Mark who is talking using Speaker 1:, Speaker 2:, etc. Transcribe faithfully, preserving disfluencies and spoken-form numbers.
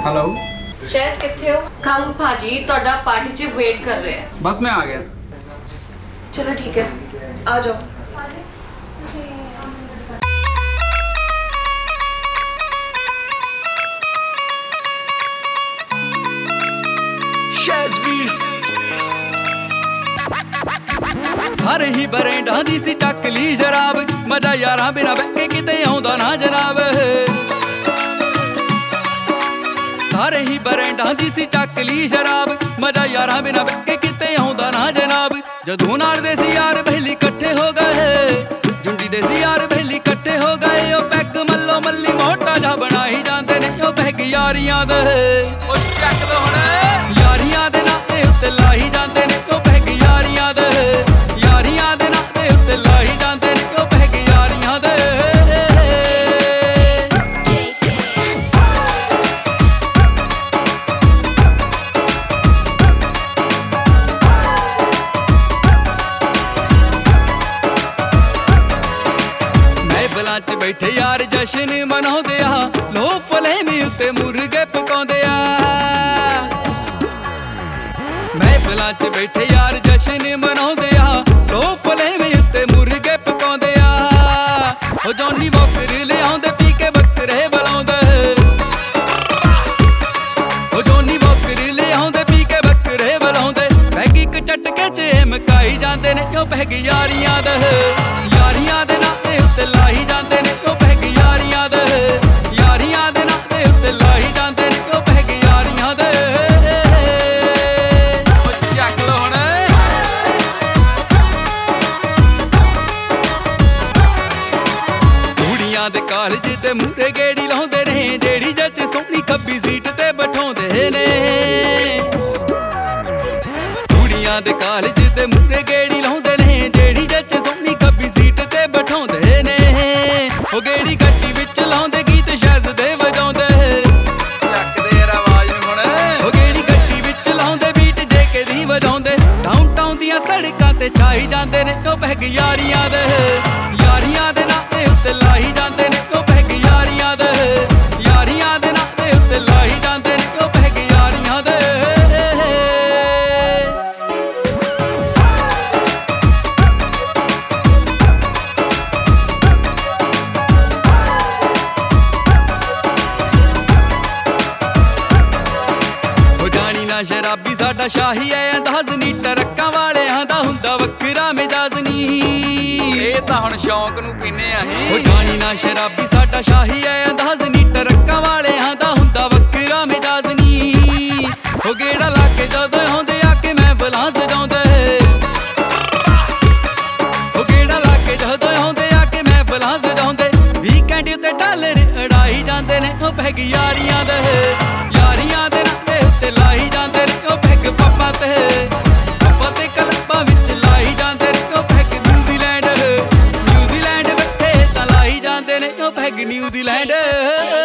Speaker 1: Hello
Speaker 2: शैज़ किथे हो? खंग भाजी ਤੁਹਾਡਾ पार्टी च वेट कर रहे हैं।
Speaker 1: बस मैं आ गया।
Speaker 2: चलो ठीक है, आ जाओ।
Speaker 3: सारे ही बरेंडा दी सी चक ली शराब, मजा यारां बिना बैठे किते आउंदा ना जनाब। सारे ही बरेंडा दी सी चक ली शराब, मजा यारां बिना बैठे किते आउंदा ना जनाब। जदों नाल दे सी यार बहली इकट्ठे हो गए, जुंडी दे सी यार बहली इकट्ठे हो गए। ओ पैग मल्लो मल्ली मोटा जा बना ही जांदे ने ओ पैग यारियां दे। ओ चक दो हुण यारियां दे नाते उत्ते लाही जांदे ने ओ पैग यारियां दे। यारियां दे नाते उत्ते लाही जांदे ने ओ पैग यारियां दे। च बैठे यार जश्न मनाउंदे आ, लो फलेमी उत्ते मुर्गे पकाउंदे आ। महफिलां च बैठे यार जश्न मनाउंदे आ, लो फलेमी उत्ते मुर्गे पकाउंदे आ। ओ जॉनी वॉकर लिआउंदे पी के बकरे बुलाउंदे। ओ जॉनी वॉकर लिआउंदे पी के बकरे बुलाउंदे। पैग इक झटके च मकाई जांदे ने ओ पैग यारियां दे। यारियां दे नाते उत्ते लाही जांदे ने ओ पैग यारियां दे। यारियां दे नाते उत्ते लाही जांदे ने ओ पैग यारियां दे। ओ चक लो हुण कुड़ियां दे कालज ते मूहरे गेड़ी लाउंदे ने, जेड़ी जच सोहनी खब्बी सीट ते बिठाउंदे ने। कुड़ियां दे कालज ते मूहरे गेड़ी लाउंदे ने, जेड़ी जच सोहनी खब्बी सीट ते बिठाउंदे ने। ओ गेड़ी गड्डी विच लाउंदे गीत शैज़ दे वजाउंदे। चक दे यार आवाज नूं हुण ओ गेड़ी गड्डी विच लाउंदे बीट जेके दी वजाउंदे। डाउनटाउन दियां सड़कां ते छाई जांदे ने ओ पैग यारियां दे। यारियां दे नाते उत्ते लाही जांदे ने ओ पैग यारियां दे। यारियां दे नाते उत्ते लाही जांदे ने ओ पैग यारियां दे। शराबी साडा शाही है अंदाज नी, टरक्कां वालियां दा हुंदा वखरा मिजाज नी। ਇਹ ਤਾਂ ਹੁਣ ਸ਼ੌਂਕ ਨੂੰ ਪੀਨੇ ਆਹੀਂ। ਉਹ ਜਾਣੀ ਨਾ ਸ਼ਰਾਬੀ ਸਾਡਾ ਸ਼ਾਹੀ ਹੈ ਅੰਦਾਜ਼ ਨੀ, ਟਰੱਕਾਂ ਵਾਲਿਆਂ ਦਾ ਹੁੰਦਾ ਵਖਰਾ ਮਿਜਾਜ ਨੀ। ਉਹ ਗੇੜਾ ਲਾ ਕੇ ਜਦੋਂ ਆਉਂਦੇ ਆ ਕੇ ਮਹਿਫਲਾਂ ਸਜਾਉਂਦੇ। ਉਹ ਗੇੜਾ ਲਾ ਕੇ ਜਦੋਂ ਆਉਂਦੇ ਆ ਕੇ ਮਹਿਫਲਾਂ ਸਜਾਉਂਦੇ। ਵੀਕਐਂਡ ਉੱਤੇ ਡਾਲਰ ਉਡਾਈ ਜਾਂਦੇ ਨੇ ਉਹ ਪੈਗ ਯਾਰੀਆਂ ਦੇ। ਯਾਰੀਆਂ ਦੇ ਨਾਤੇ ਉੱਤੇ ਲਾਈ ਜਾਂਦੇ ਨੇ ਉਹ ਪੈਗ ਪੱਪਾਂ ਤੇ। ਪੱਪਾਂ ਤੇ ਕਲੱਬਾਂ ਵਿੱਚ ਲਾਈ ਜਾਂਦੇ ਨੇ ਉਹ ਪੈਗ ਨਿਊਜ਼ੀਲੈਂਡ। ਨਿਊਜ਼ੀਲੈਂਡ ਬੈਠੇ ਤਾਂ ਲਾਈ ਜਾਂਦੇ ਨੇ ਉਹ ਪੈਗ ਨਿਊਜ਼ੀਲੈਂਡ।